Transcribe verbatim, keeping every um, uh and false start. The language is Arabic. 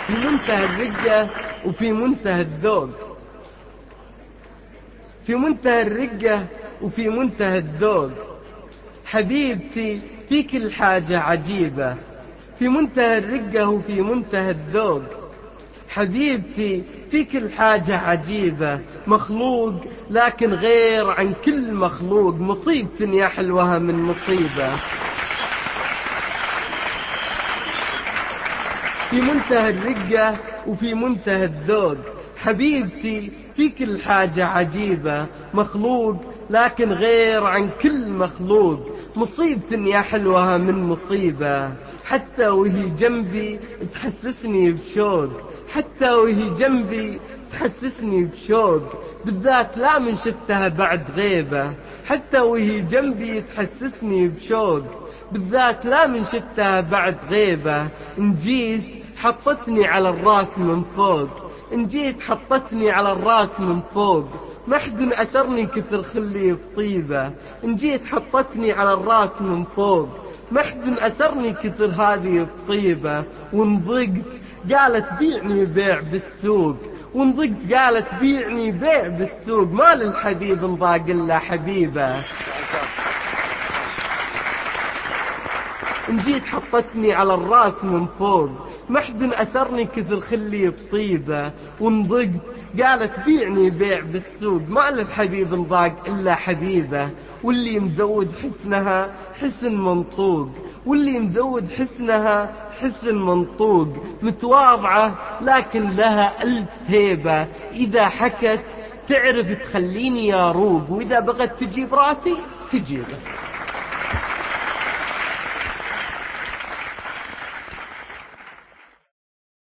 في منتهى الرقة وفي منتهى الذوق، في منتهى الرقة وفي منتهى الذوق. حبيبتي في كل حاجة عجيبة، في منتهى الرقة وفي منتهى الذوق. حبيبتي في كل حاجة عجيبة، مخلوق لكن غير عن كل مخلوق، مصيبة يا حلوها من مصيبة. في منتهى الرقة وفي منتهى الذوق. حبيبتي في كل حاجة عجيبة، مخلوق لكن غير عن كل مخلوق، مصيبة يا حلوها من مصيبة. حتى وهي جنبي تحسسني بشوق، حتى وهي جنبي تحسسني بشوق، بالذات لا من شفتها بعد غيبة. حتى وهي جنبي تحسسني بشوق، بالذات لا من شفتها بعد غيبة. إن جيت حطتني على الراس من فوق، إن جيت حطتني على الراس من فوق، ما حد أسرني كثر خلي بطيبة. إن جيت حطتني على الراس من فوق، ما حد أسرني كثر هذه بطيبة. ونضقت قالت بيعني بيع بالسوق، ونضقت قالت بيعني بيع بالسوق، ما للحبيب انضاق إلا حبيبة. إن جيت حطتني على الراس من فوق، ما حد أسرني كثر خلي بطيبة. ونضقت قالت بيعني بيع بالسوق، ما للحبيب انضاق إلا حبيبة. واللي مزود حسنها حسن منطوق، واللي مزود حسنها حسن منطوق. متواضعة لكن لها ألف هيبة، إذا حكت تعرف تخليني يا روق، وإذا بغت تجيب راسي تجيبه.